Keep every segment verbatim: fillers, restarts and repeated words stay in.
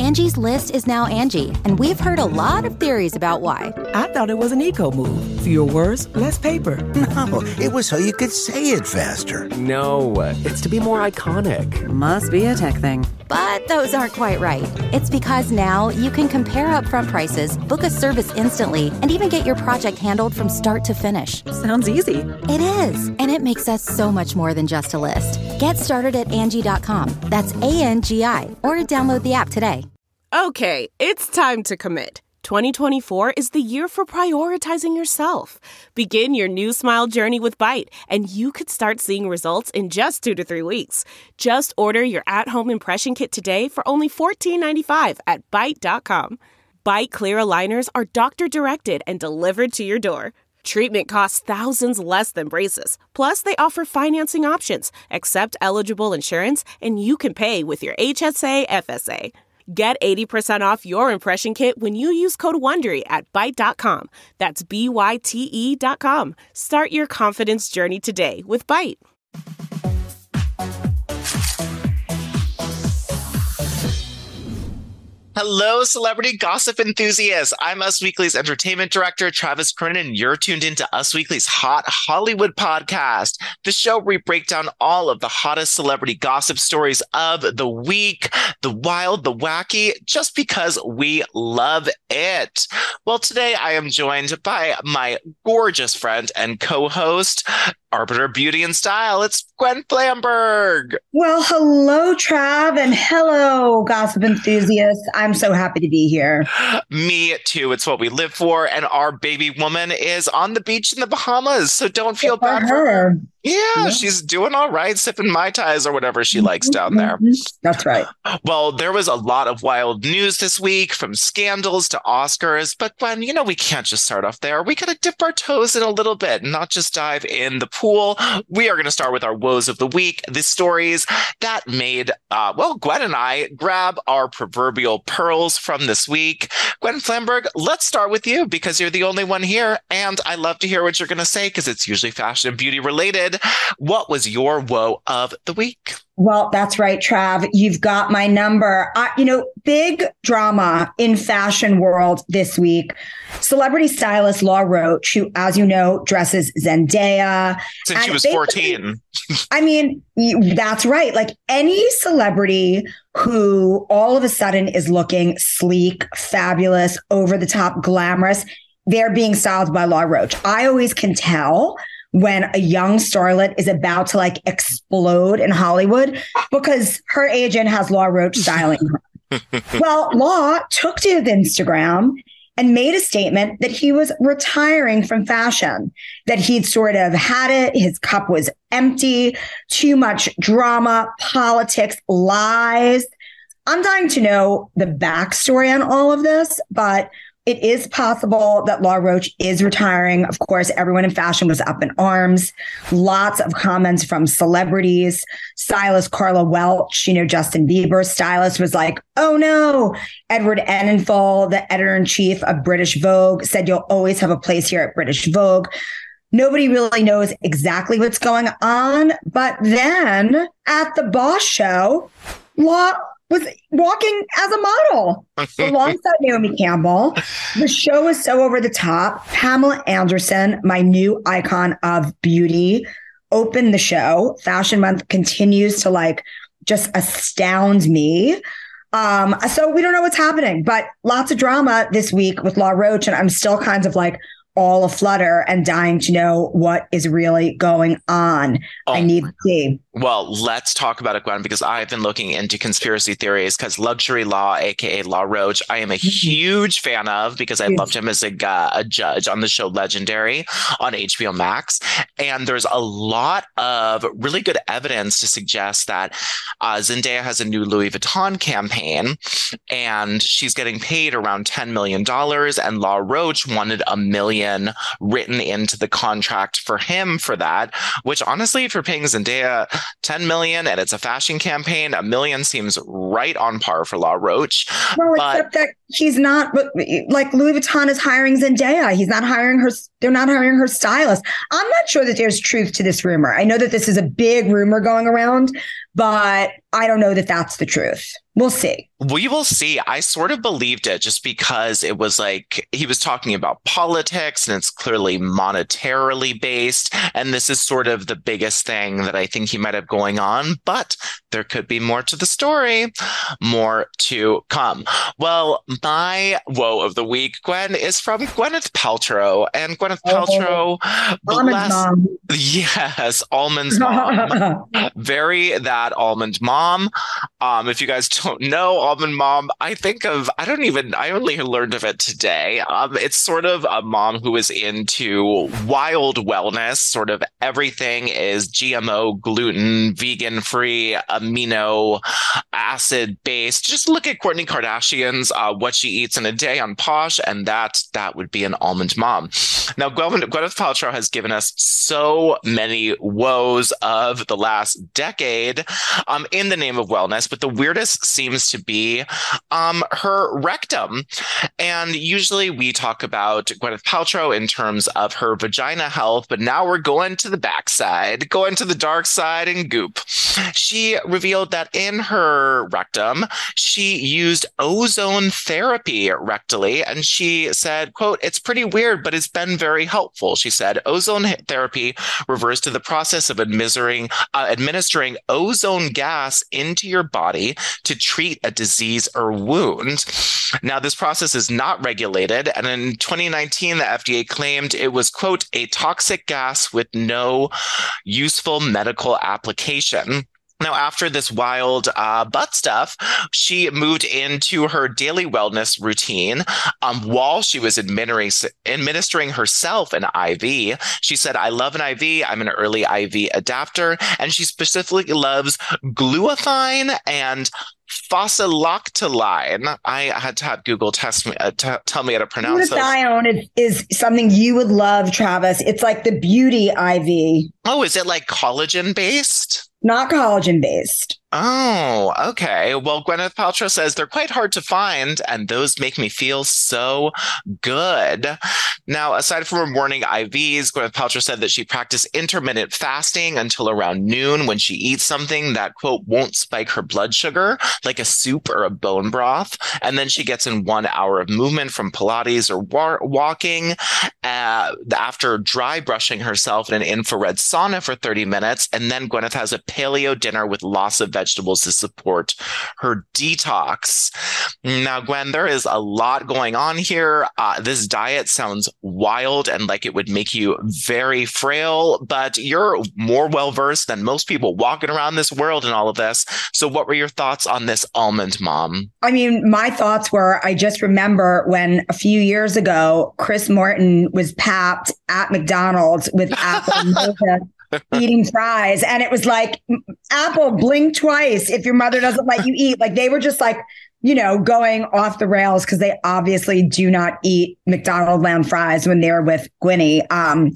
Angie's List is now Angie, and we've heard a lot of theories about why. I thought it was an eco move. Fewer words, less paper. No, it was so you could say it faster. No, it's to be more iconic. Must be a tech thing. But those aren't quite right. It's because now you can compare upfront prices, book a service instantly, and even get your project handled from start to finish. Sounds easy. It is, and it makes us so much more than just a list. Get started at Angie dot com. That's A N G I, or download the app today. Okay, it's time to commit. twenty twenty-four is the year for prioritizing yourself. Begin your new smile journey with Byte, and you could start seeing results in just two to three weeks. Just order your at-home impression kit today for only fourteen ninety-five at Byte dot com. Byte Clear aligners are doctor-directed and delivered to your door. Treatment costs thousands less than braces. Plus, they offer financing options, accept eligible insurance, and you can pay with your H S A F S A. Get eighty percent off your impression kit when you use code WONDERY at Byte dot com. That's B Y T E dot com. Start your confidence journey today with Byte. Hello, celebrity gossip enthusiasts. I'm Us Weekly's entertainment director, Travis Cronin, and you're tuned into Us Weekly's Hot Hollywood podcast, the show where we break down all of the hottest celebrity gossip stories of the week, the wild, the wacky, just because we love it. Well, today I am joined by my gorgeous friend and co-host, Arbiter Beauty and Style. It's Gwen Flamberg. Well, hello, Trav, and hello, gossip enthusiasts. I'm so happy to be here. Me too. It's what we live for. And our baby woman is on the beach in the Bahamas, so don't feel bad for her. her. Yeah, yeah, she's doing all right, sipping Mai Tais or whatever she likes down there. That's right. Well, there was a lot of wild news this week, from scandals to Oscars. But Gwen, you know, we can't just start off there. We got to dip our toes in a little bit and not just dive in the pool. We are going to start with our woes of the week, the stories that made, uh, well, Gwen and I grab our proverbial pearls from this week. Gwen Flamberg, let's start with you because you're the only one here. And I love to hear what you're going to say because it's usually fashion and beauty related. What was your woe of the week? Well, that's right, Trav. You've got my number. Uh, you know, big drama in fashion world this week. Celebrity stylist Law Roach, who, as you know, dresses Zendaya. Since she was fourteen. I mean, that's right. Like any celebrity who all of a sudden is looking sleek, fabulous, over the top, glamorous, they're being styled by Law Roach. I always can tell when a young starlet is about to like explode in Hollywood because her agent has Law Roach styling her. Well, Law took to his Instagram and made a statement that he was retiring from fashion, that he'd sort of had it. His cup was empty, too much drama, politics, lies. I'm dying to know the backstory on all of this, but it is possible that Law Roach is retiring. Of course, everyone in fashion was up in arms. Lots of comments from celebrities. Stylist Carla Welch, you know, Justin Bieber's stylist, was like, oh no. Edward Enninful, the editor-in-chief of British Vogue, said you'll always have a place here at British Vogue. Nobody really knows exactly what's going on. But then at the Boss show, Law was walking as a model alongside Naomi Campbell. The show was so over the top. Pamela Anderson, my new icon of beauty, opened the show. Fashion Month continues to like just astound me. Um, so we don't know what's happening, but lots of drama this week with Law Roach. And I'm still kind of like all aflutter and dying to know what is really going on. Oh. I need to see. Well, let's talk about it, Gwen, because I've been looking into conspiracy theories because Luxury Law, a k a. Law Roach, I am a huge fan of because I loved him as a, uh, a judge on the show Legendary on H B O Max. And there's a lot of really good evidence to suggest that uh, Zendaya has a new Louis Vuitton campaign and she's getting paid around ten million dollars, and Law Roach wanted a million written into the contract for him for that, which honestly, if you're paying Zendaya ten million and it's a fashion campaign, a million seems right on par for Law Roach. Well, but, except that he's not, but like Louis Vuitton is hiring Zendaya. He's not hiring her. They're not hiring her stylist. I'm not sure that there's truth to this rumor. I know that this is a big rumor going around, but I don't know that that's the truth. We'll see. We will see. I sort of believed it just because it was like he was talking about politics and it's clearly monetarily based. And this is sort of the biggest thing that I think he might have going on. But there could be more to the story, more to come. Well, my woe of the week, Gwen, is from Gwyneth Paltrow. And Gwyneth Paltrow, oh, bless, mom. Yes, Almond's mom. Very that Almond mom. Um, if you guys don't know, Almond mom, I think of, I don't even, I only learned of it today. Um, it's sort of a mom who is into wild wellness. Sort of everything is G M O, gluten, vegan free, amino acid based. Just look at Kourtney Kardashian's uh, what she eats in a day on Posh, and that that would be an almond mom. Now, Gwyneth, Gwyneth Paltrow has given us so many woes of the last decade um, in the name of wellness, but the weirdest seems to be um, her rectum. And usually we talk about Gwyneth Paltrow in terms of her vagina health, but now we're going to the backside, going to the dark side and goop. She revealed that in her rectum, she used ozone therapy rectally, and she said, quote, "It's pretty weird, but it's been very helpful." She said, "Ozone therapy refers to the process of administering, uh, administering ozone gas into your body to treat a disease or wound." Now, this process is not regulated, and in twenty nineteen, the F D A claimed it was, quote, "a toxic gas with no useful medical application." Now, after this wild uh, butt stuff, she moved into her daily wellness routine um, while she was administering, administering herself an I V. She said, "I love an I V. I'm an early I V adapter." And she specifically loves glutathione and fosiloctine. I had to have Google test me, uh, t- tell me how to pronounce those. Glutathione is, is something you would love, Travis. It's like the beauty I V. Oh, is it like collagen based? Not collagen based. Oh, okay. Well, Gwyneth Paltrow says they're quite hard to find, and those make me feel so good. Now, aside from her morning I Vs, Gwyneth Paltrow said that she practiced intermittent fasting until around noon when she eats something that, quote, "won't spike her blood sugar," like a soup or a bone broth. And then she gets in one hour of movement from Pilates or wa- walking uh, after dry brushing herself in an infrared sauna for thirty minutes. And then Gwyneth has a paleo dinner with lots of vegetables to support her detox. Now, Gwen, there is a lot going on here. Uh, this diet sounds wild and like it would make you very frail, but you're more well-versed than most people walking around this world and all of this. So what were your thoughts on this almond mom? I mean, my thoughts were, I just remember when a few years ago, Chris Morton was papped at McDonald's with apple mocha eating fries. And it was like, Apple, blink twice if your mother doesn't let you eat. Like they were just like, you know, going off the rails because they obviously do not eat McDonald's land fries when they're with Gwynny. Um,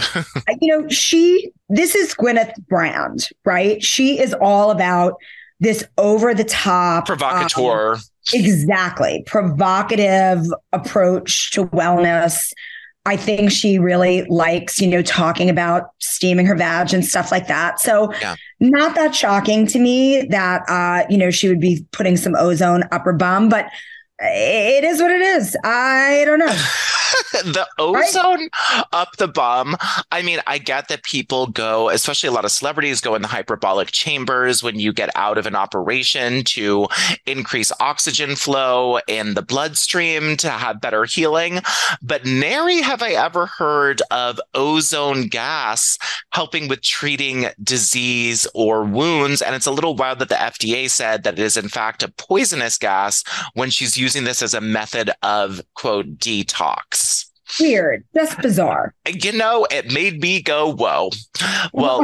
you know, she, this is Gwyneth's brand, right? She is all about this over the top. Provocateur. Um, exactly. Provocative approach to wellness. I think she really likes, you know, talking about steaming her vag and stuff like that. So yeah. Not that shocking to me that, uh, you know, she would be putting some ozone up her bum, but it is what it is. I don't know. The ozone right? up the bum. I mean, I get that people go, especially a lot of celebrities go in the hyperbolic chambers when you get out of an operation to increase oxygen flow in the bloodstream to have better healing. But nary have I ever heard of ozone gas helping with treating disease or wounds. And it's a little wild that the F D A said that it is in fact a poisonous gas when she's using this as a method of, quote, detox. Weird. That's bizarre. You know, it made me go, whoa. Well,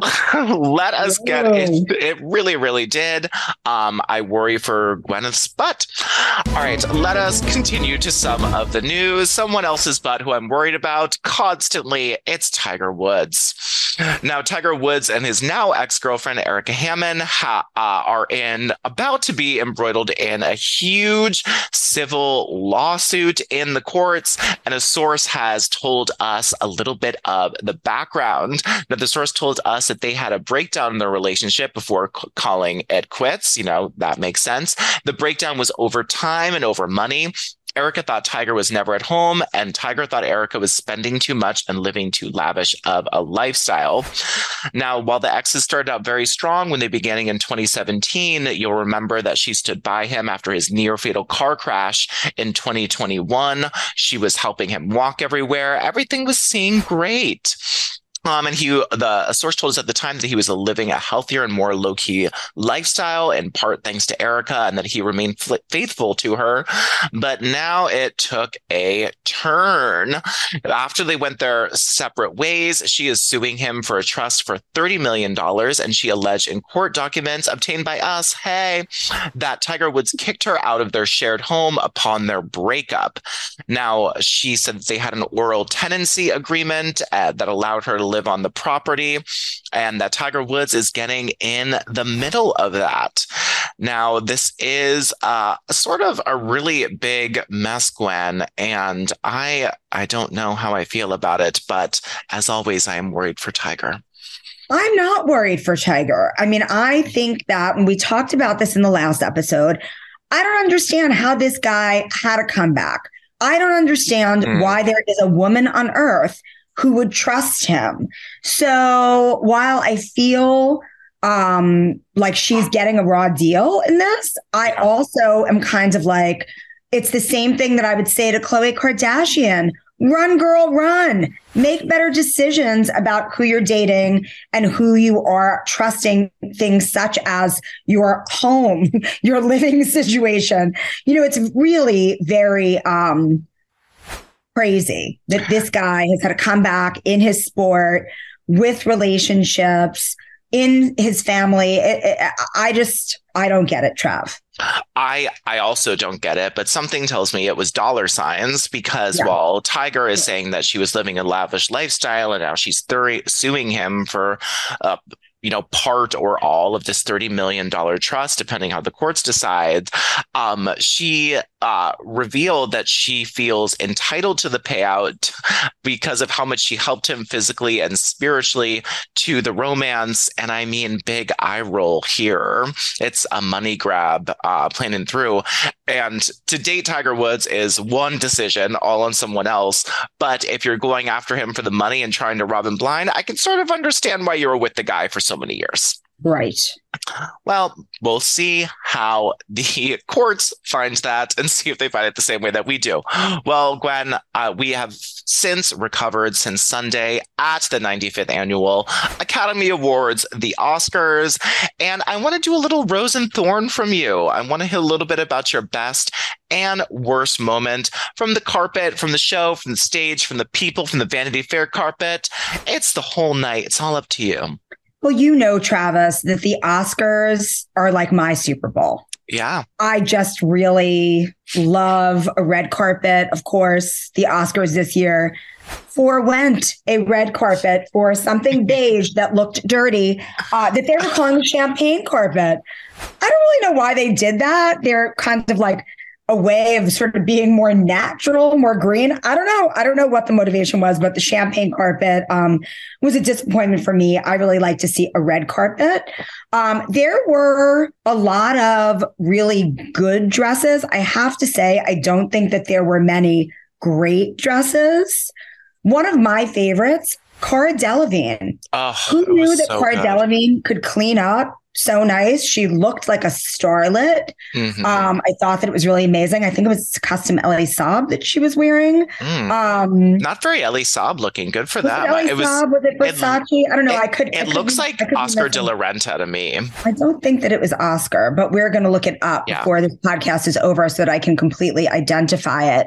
let us get it. It really, really did. Um, I worry for Gwyneth's butt. All right, let us continue to some of the news. Someone else's butt who I'm worried about constantly. It's Tiger Woods. Now, Tiger Woods and his now ex-girlfriend, Erica Hammond, ha- uh, are in about to be embroiled in a huge civil lawsuit in the courts. And a source has told us a little bit of the background. Now, the source told us that they had a breakdown in their relationship before c- calling it quits. You know, that makes sense. The breakdown was over time and over money. Erica thought Tiger was never at home, and Tiger thought Erica was spending too much and living too lavish of a lifestyle. Now, while the exes started out very strong when they began in twenty seventeen, you'll remember that she stood by him after his near-fatal car crash in twenty twenty-one. She was helping him walk everywhere. Everything was seeming great. Um, and he, the a source told us at the time that he was living a healthier and more low-key lifestyle, in part thanks to Erica, and that he remained f- faithful to her. But now it took a turn. After they went their separate ways, she is suing him for a trust for thirty million dollars, and she alleged in court documents obtained by us, hey, that Tiger Woods kicked her out of their shared home upon their breakup. Now, she said that they had an oral tenancy agreement uh, that allowed her to live on the property, and that Tiger Woods is getting in the middle of that. Now, this is uh, sort of a really big mess, Gwen, and I I don't know how I feel about it, but as always, I am worried for Tiger. I'm not worried for Tiger. I mean, I think that when we talked about this in the last episode, I don't understand how this guy had a comeback. I don't understand mm. why there is a woman on earth who would trust him. So while I feel um, like she's getting a raw deal in this, I also am kind of like, it's the same thing that I would say to Khloe Kardashian. Run, girl, run. Make better decisions about who you're dating and who you are trusting, things such as your home, your living situation. You know, it's really very um, crazy that this guy has had a comeback in his sport, with relationships, in his family. It, it, I just, I don't get it, Trav. I I also don't get it, but something tells me it was dollar signs, because yeah. while Tiger is saying that she was living a lavish lifestyle and now she's thir- suing him for uh, you know, part or all of this thirty million dollars trust, depending how the courts decide, um, she uh, revealed that she feels entitled to the payout because of how much she helped him physically and spiritually to the romance. And I mean, big eye roll here. It's a money grab, uh, plain and through. And to date Tiger Woods is one decision, all on someone else. But if you're going after him for the money and trying to rob him blind, I can sort of understand why you were with the guy for so many years. Right. Well, we'll see how the courts find that and see if they find it the same way that we do. Well, Gwen, uh, we have since recovered since Sunday at the ninety-fifth Annual Academy Awards, the Oscars, and I want to do a little rose and thorn from you. I want to hear a little bit about your best and worst moment from the carpet, from the show, from the stage, from the people, from the Vanity Fair carpet. It's the whole night. It's all up to you. Well, you know, Travis, that the Oscars are like my Super Bowl. Yeah. I just really love a red carpet. Of course, the Oscars this year forewent a red carpet for something beige that looked dirty, uh, that they were calling the champagne carpet. I don't really know why they did that. They're kind of like a way of sort of being more natural, more green. I don't know. I don't know what the motivation was, but the champagne carpet um, was a disappointment for me. I really like to see a red carpet. Um, there were a lot of really good dresses. I have to say, I don't think that there were many great dresses. One of my favorites, Cara Delevingne. Oh, Who knew that so Cara good. Delevingne could clean up so nice? She looked like a starlet. Mm-hmm. Um, I thought that it was really amazing. I think it was custom Elie Saab that she was wearing. Mm. Um, Not very Elie Saab looking. Good for was that. It, Elie it was. Saab? Was it Versace? It, I don't know. It, I could. It I could looks be, like Oscar de la Renta to me. I don't think that it was Oscar, but we're going to look it up yeah. before this podcast is over so that I can completely identify it.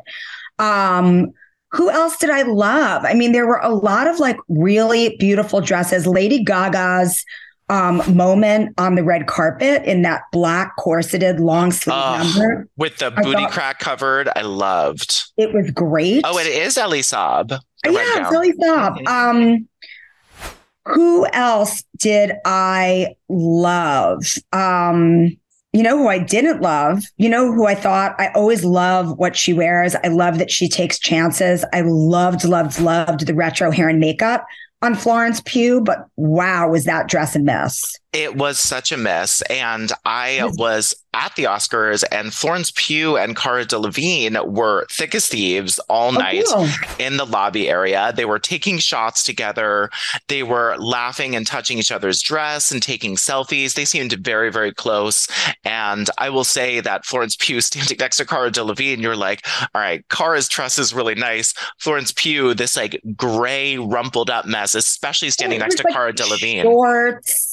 Um, Who else did I love? I mean, there were a lot of like really beautiful dresses. Lady Gaga's um, moment on the red carpet in that black corseted long sleeve uh, number with the booty crack covered. I loved. It was great. Oh, it is Elie Saab. Yeah, it's Elie Saab. Um, Who else did I love? Um, you know who I didn't love? You know who I thought I always love what she wears. I love that she takes chances. I loved, loved, loved the retro hair and makeup on Florence Pugh, but wow, was that dress a mess? It was such a mess. And I was at the Oscars, and Florence Pugh and Cara Delevingne were thick as thieves all night oh, in the lobby area. They were taking shots together. They were laughing and touching each other's dress and taking selfies. They seemed very, very close. And I will say that Florence Pugh standing next to Cara Delevingne, you're like, all right, Cara's dress is really nice. Florence Pugh, this like gray rumpled up mess, especially standing next to like Cara Delevingne. Shorts.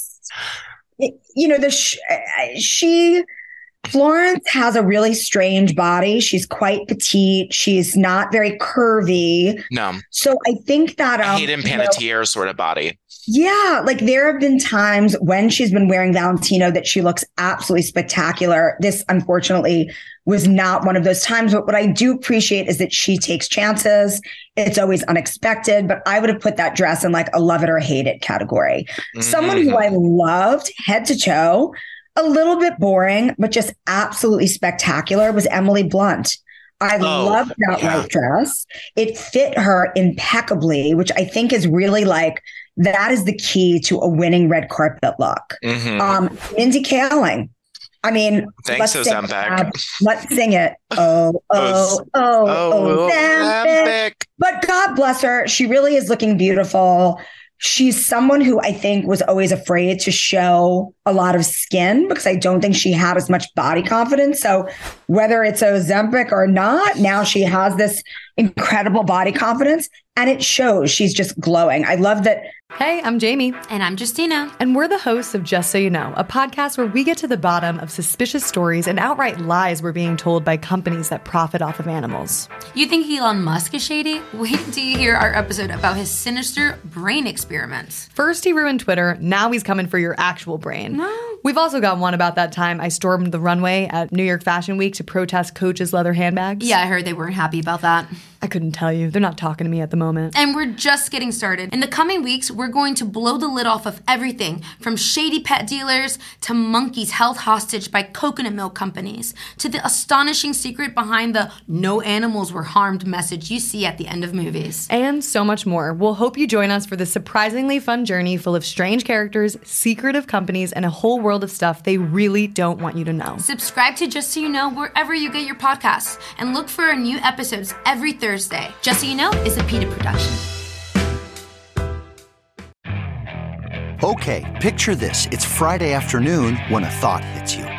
You know, the sh- she, Florence has a really strange body. She's quite petite. She's not very curvy. No. So I think that um, Hayden Panettiere you know, sort of body. Yeah, like there have been times when she's been wearing Valentino that she looks absolutely spectacular. This, unfortunately, was not one of those times. But what I do appreciate is that she takes chances. It's always unexpected, but I would have put that dress in like a love it or hate it category. Mm-hmm. Someone who I loved head to toe, a little bit boring, but just absolutely spectacular was Emily Blunt. I oh, loved that yeah. white dress. It fit her impeccably, which I think is really like, that is the key to a winning red carpet look. Mm-hmm. Um, Mindy Kaling. I mean, thanks, let's sing, Ozempic. uh, let's sing it. Oh, oh, oh, oh, Ozempic. But God bless her. She really is looking beautiful. She's someone who I think was always afraid to show a lot of skin because I don't think she had as much body confidence. So whether it's Ozempic or not, now she has this incredible body confidence and it shows. She's just glowing. I love that. Hey, I'm Jamie. And I'm Justina. And we're the hosts of Just So You Know, a podcast where we get to the bottom of suspicious stories and outright lies we're being told by companies that profit off of animals. You think Elon Musk is shady? Wait until you hear our episode about his sinister brain experiments. First he ruined Twitter, now he's coming for your actual brain. No. We've also got one about that time I stormed the runway at New York Fashion Week to protest Coach's leather handbags. Yeah, I heard they weren't happy about that. I couldn't tell you. They're not talking to me at the moment. And we're just getting started. In the coming weeks, we're going to blow the lid off of everything from shady pet dealers to monkeys held hostage by coconut milk companies to the astonishing secret behind the no animals were harmed message you see at the end of movies. And so much more. We'll hope you join us for this surprisingly fun journey full of strange characters, secretive companies, and a whole world of stuff they really don't want you to know. Subscribe to Just So You Know wherever you get your podcasts and look for our new episodes every Thursday. Just So You Know is a PETA production. Okay, picture this. It's Friday afternoon when a thought hits you.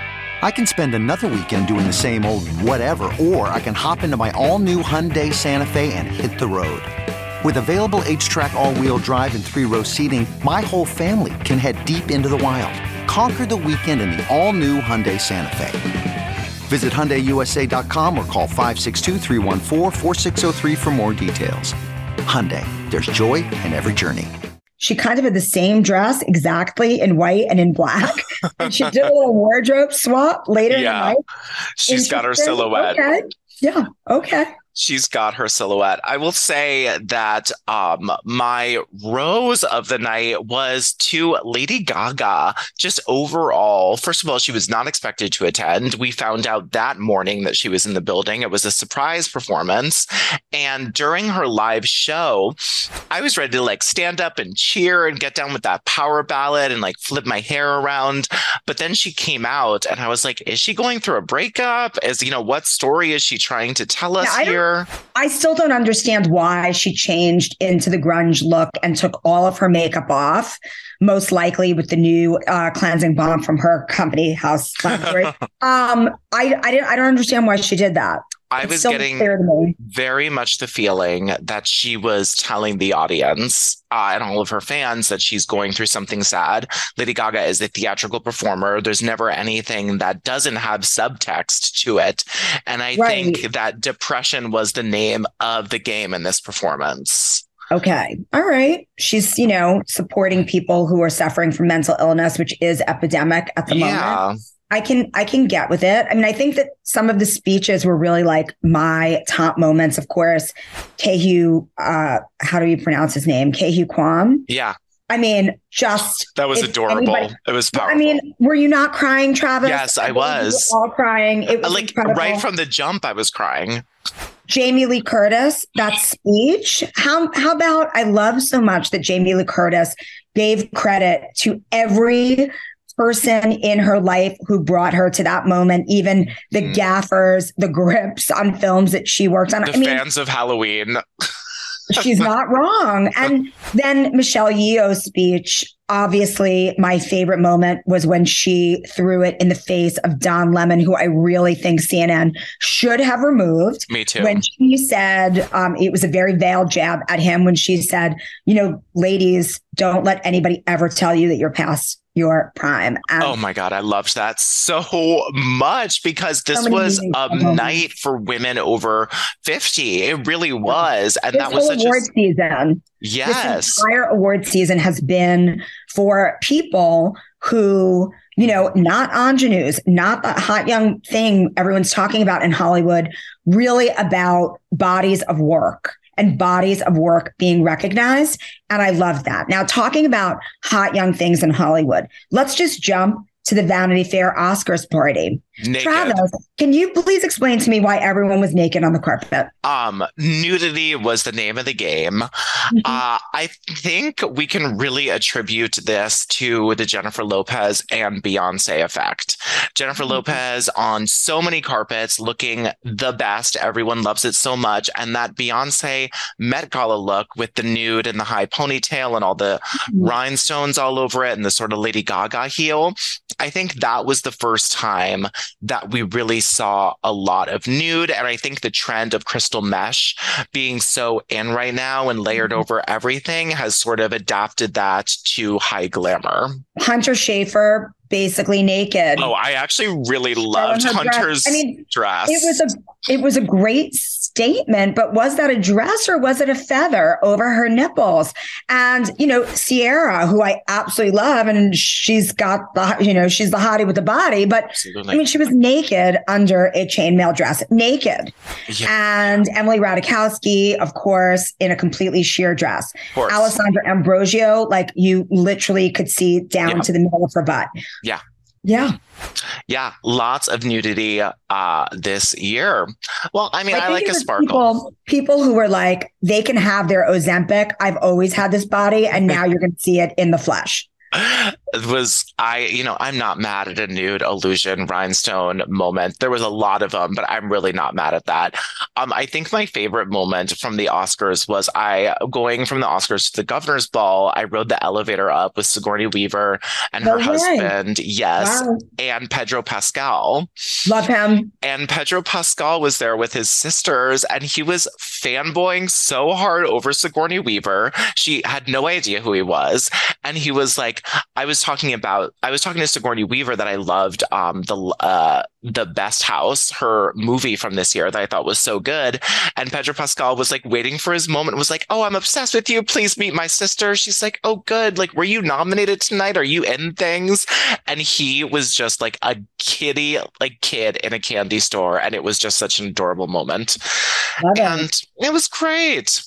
I can spend another weekend doing the same old whatever, or I can hop into my all-new Hyundai Santa Fe and hit the road. With available H-Track all-wheel drive and three-row seating, my whole family can head deep into the wild. Conquer the weekend in the all-new Hyundai Santa Fe. Visit Hyundai U S A dot com or call five six two, three one four, four six zero three for more details. Hyundai, there's joy in every journey. She kind of had the same dress exactly in white and in black. And she did a little wardrobe swap later yeah. in the night. She's got her silhouette. Okay. Yeah, okay. She's got her silhouette. I will say that um, my rose of the night was to Lady Gaga. Just overall, first of all, she was not expected to attend. We found out that morning that she was in the building. It was a surprise performance. And during her live show, I was ready to like stand up and cheer and get down with that power ballad and like flip my hair around. But then she came out and I was like, is she going through a breakup? Is, you know, what story is she trying to tell us yeah, here? I still don't understand why she changed into the grunge look and took all of her makeup off, most likely with the new uh, cleansing balm from her company, House Laboratory. um, I, I, didn't, I don't understand why she did that. I it's was getting very much the feeling that she was telling the audience uh, and all of her fans that she's going through something sad. Lady Gaga is a theatrical performer. There's never anything that doesn't have subtext to it. And I right. think that depression was the name of the game in this performance. Okay. All right. She's, you know, supporting people who are suffering from mental illness, which is epidemic at the yeah. moment. I can I can get with it. I mean, I think that some of the speeches were really like my top moments. Of course, Kehu, uh, how do you pronounce his name? Kehu Kwam. Yeah. I mean, just that was adorable. Anybody, it was powerful. I mean, were you not crying, Travis? Yes, I, I was. All crying. It was like incredible. Right from the jump, I was crying. Jamie Lee Curtis, that speech. How how about? I love so much that Jamie Lee Curtis gave credit to every person in her life who brought her to that moment, even the mm. gaffers, the grips on films that she worked on. The I mean, fans of Halloween. She's not wrong. And then Michelle Yeoh's speech, obviously my favorite moment was when she threw it in the face of Don Lemon, who I really think C N N should have removed. Me too. When she said, um, it was a very veiled jab at him when she said, you know, ladies, don't let anybody ever tell you that you're past your prime. And oh my God, I loved that so much because this so was a moments. night for women over fifty. It really was. And this that was such award a season. Yes. This entire award season has been for people who, you know, not ingenues, not the hot young thing everyone's talking about in Hollywood, really about bodies of work and bodies of work being recognized. And I love that. Now, talking about hot young things in Hollywood, let's just jump to the Vanity Fair Oscars party. Naked. Travis, can you please explain to me why everyone was naked on the carpet? Um, nudity was the name of the game. Mm-hmm. Uh, I think we can really attribute this to the Jennifer Lopez and Beyonce effect. Jennifer mm-hmm. Lopez on so many carpets looking the best. Everyone loves it so much. And that Beyonce Met Gala look with the nude and the high ponytail and all the mm-hmm. rhinestones all over it and the sort of Lady Gaga heel. I think that was the first time that we really saw a lot of nude. And I think the trend of crystal mesh being so in right now and layered mm-hmm. over everything has sort of adapted that to high glamour. Hunter Schafer, basically naked. Oh, I actually really loved Hunter's dress. I mean, dress. It was a it was a great statement, but was that a dress or was it a feather over her nipples? And, you know, Sierra, who I absolutely love, and she's got the, you know, she's the hottie with the body, but absolutely. I mean, she was naked under a chainmail dress, naked. Yeah. And Emily Ratajkowski, of course, in a completely sheer dress. Alessandra Ambrosio, like you literally could see down yeah. to the middle of her butt. Yeah. Yeah. Yeah. Lots of nudity uh, this year. Well, I mean, I, I like a sparkle. People, people who were like, they can have their Ozempic. I've always had this body. And now you're going to see it in the flesh. It was I, you know, I'm not mad at a nude illusion rhinestone moment. There was a lot of them, but I'm really not mad at that. Um, I think my favorite moment from the Oscars was I going from the Oscars to the Governor's Ball. I rode the elevator up with Sigourney Weaver and her oh, husband, yes, wow. and Pedro Pascal. Love him. And Pedro Pascal was there with his sisters, and he was fanboying so hard over Sigourney Weaver. She had no idea who he was, and he was like, I was talking about, I was talking to Sigourney Weaver that I loved um, the uh, the Best House, her movie from this year that I thought was so good. And Pedro Pascal was like waiting for his moment, was like, oh, I'm obsessed with you. Please meet my sister. She's like, oh, good. Like, were you nominated tonight? Are you in things? And he was just like a kitty, like kid in a candy store. And it was just such an adorable moment. Love and it. It was great.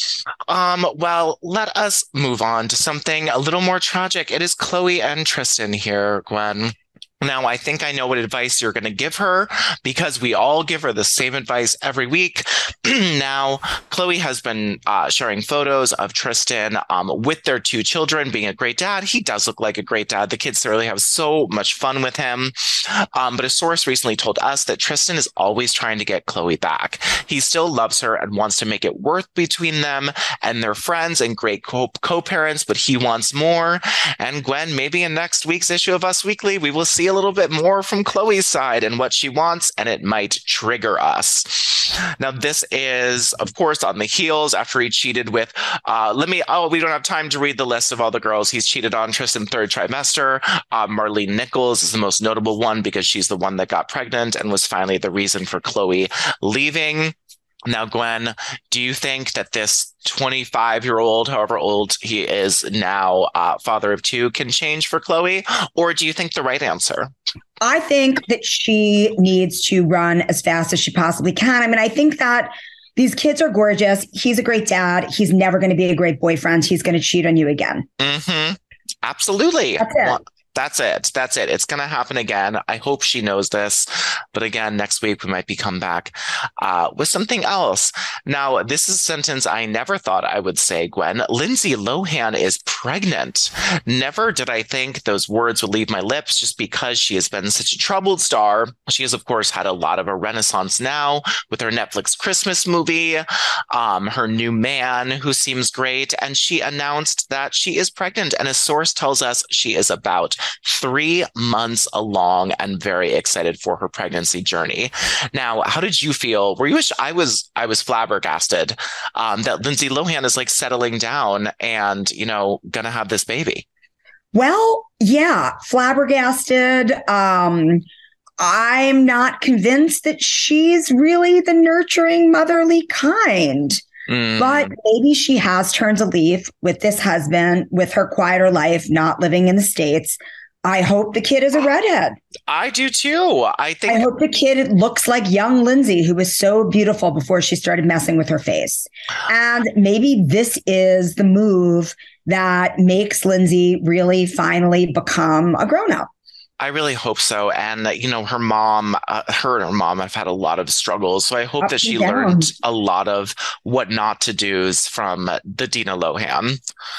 Um, well, let us move on to something a little more tragic. It is Khloe and Tristan here, Gwen. Now, I think I know what advice you're going to give her because we all give her the same advice every week. Now, Khloe has been uh, sharing photos of Tristan um, with their two children being a great dad. He does look like a great dad. The kids really have so much fun with him. Um, but a source recently told us that Tristan is always trying to get Khloe back. He still loves her and wants to make it work between them and their friends and great co- co-parents, but he wants more. And Gwen, maybe in next week's issue of Us Weekly, we will see a little bit more from Khloe's side and what she wants, and it might trigger us. Now, this is, of course, on the heels after he cheated with, uh, let me, oh, we don't have time to read the list of all the girls he's cheated on. Tristan third trimester. Uh, Marlene Nichols is the most notable one because she's the one that got pregnant and was finally the reason for Khloe leaving. Now, Gwen, do you think that this twenty-five-year-old, however old he is now, uh, father of two, can change for Khloe? Or do you think the right answer? I think that she needs to run as fast as she possibly can. I mean, I think that these kids are gorgeous. He's a great dad. He's never going to be a great boyfriend. He's going to cheat on you again. Mm-hmm. Absolutely. That's it. Well, That's it. That's it. It's going to happen again. I hope she knows this. But again, next week we might be come back uh, with something else. Now, this is a sentence I never thought I would say, Gwen. Lindsay Lohan is pregnant. Never did I think those words would leave my lips just because she has been such a troubled star. She has, of course, had a lot of a renaissance now with her Netflix Christmas movie, um, her new man who seems great. And she announced that she is pregnant. And a source tells us she is about three months along and very excited for her pregnancy journey. Now, how did you feel? Were you? I was. I was flabbergasted um, that Lindsay Lohan is like settling down and you know gonna have this baby. Well, yeah, flabbergasted. Um, I'm not convinced that she's really the nurturing, motherly kind. Mm. But maybe she has turned a leaf with this husband, with her quieter life, not living in the States. I hope the kid is a redhead. I do too. I think I hope the kid looks like young Lindsay, who was so beautiful before she started messing with her face. And maybe this is the move that makes Lindsay really finally become a grown-up. I really hope so. And, you know, her mom, uh, her and her mom have had a lot of struggles. So I hope Up that she down. learned a lot of what not to do's from the Dina Lohan.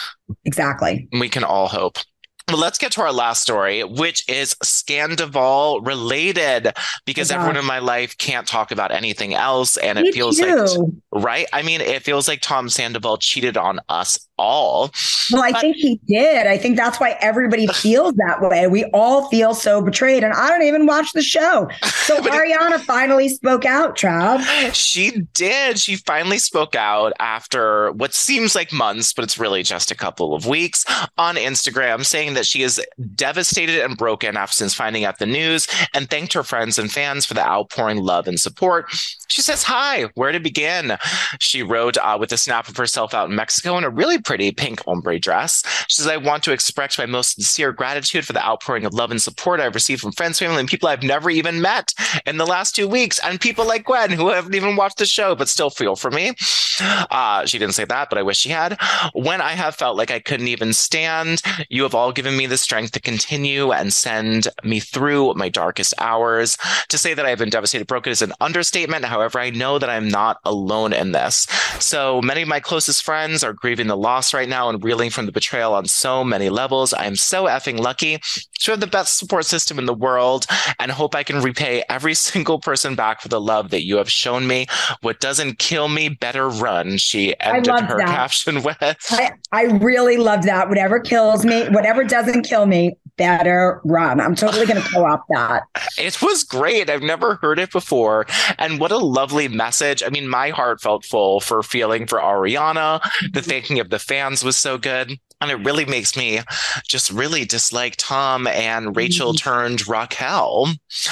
Exactly. We can all hope. Well, let's get to our last story, which is Scandoval related, because Oh, everyone gosh. in my life can't talk about anything else. And Me it feels too. like, right? I mean, it feels like Tom Sandoval cheated on us all. Well, I But- think he did. I think that's why everybody feels that way. We all feel so betrayed. And I don't even watch the show. So But it- Ariana finally spoke out, Trav. She did. She finally spoke out after what seems like months, but it's really just a couple of weeks on Instagram, saying that she is devastated and broken after since finding out the news and thanked her friends and fans for the outpouring love and support. She says, "Hi, where to begin?" She wrote uh, with a snap of herself out in Mexico in a really pretty pink ombre dress. She says, "I want to express my most sincere gratitude for the outpouring of love and support I've received from friends, family, and people I've never even met in the last two weeks, and people like Gwen who haven't even watched the show but still feel for me." Uh, she didn't say that, but I wish she had. "When I have felt like I couldn't even stand, you have all given me the strength to continue and send me through my darkest hours. To say that I've been devastated, broken is an understatement. However, I know that I'm not alone in this. So many of my closest friends are grieving the loss right now and reeling from the betrayal on so many levels. I'm so effing lucky to have the best support system in the world and hope I can repay every single person back for the love that you have shown me. What doesn't kill me, better run," she ended love her that. caption with. I, I really love that. Whatever kills me, whatever doesn't kill me, better run. I'm totally going to co-op that. It was great. I've never heard it before. And what a lovely message. I mean, my heart felt full for feeling for Ariana. The thanking of the fans was so good. And it really makes me just really dislike Tom and Rachel turned Raquel.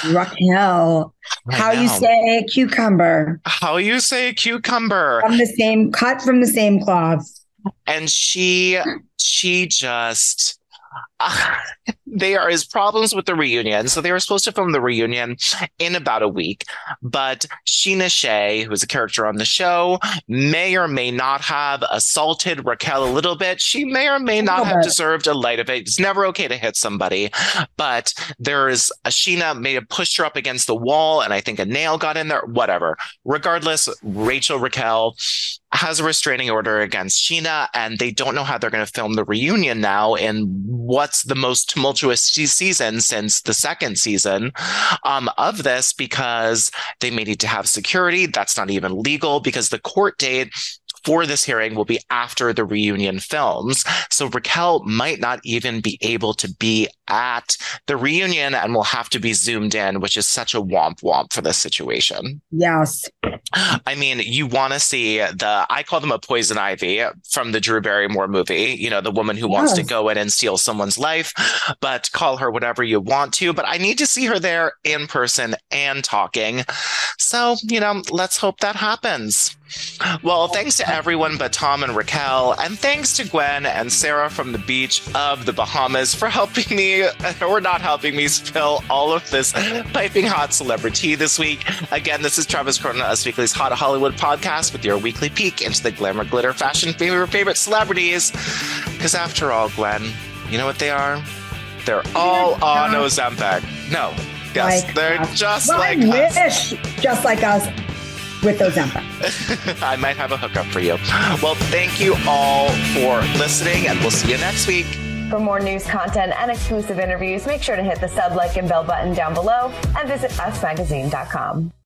Raquel, I how you know. say cucumber. How you say cucumber. From the same, cut from the same cloth. And she, she just... Uh, there is problems with the reunion. So they were supposed to film the reunion in about a week, but Sheena Shea, who is a character on the show, may or may not have assaulted Raquel a little bit. She may or may not have deserved a light of it. It's never okay to hit somebody, but there's a Sheena may have pushed her up against the wall, and I think a nail got in there, whatever. Regardless, Rachel Raquel has a restraining order against Sheena, and they don't know how they're going to film the reunion now in what's the most tumultuous se- season since the second season um, of this, because they may need to have security. That's not even legal because the court date for this hearing will be after the reunion films. So Raquel might not even be able to be at the reunion and will have to be zoomed in, which is such a womp womp for this situation. Yes. I mean, you want to see the, I call them a poison ivy from the Drew Barrymore movie, you know, the woman who wants to Yes. go in and steal someone's life, but call her whatever you want to. But I need to see her there in person and talking. So, you know, let's hope that happens. Well, thanks to everyone but Tom and Raquel, and thanks to Gwen and Sarah from the beach of the Bahamas for helping me, or not helping me, spill all of this piping hot celebrity this week. Again, this is Travis Cronin, Us Weekly's Hot Hollywood podcast with your weekly peek into the glamour, glitter, fashion, favorite, favorite celebrities. Because after all, Gwen, you know what they are? They're all on Ozempic. No, yes, like they're us. just well, like I us. wish, just like us. With Ozempic. I might have a hookup for you. Well, thank you all for listening, and we'll see you next week. For more news, content, and exclusive interviews, make sure to hit the sub, like, and bell button down below and visit us magazine dot com.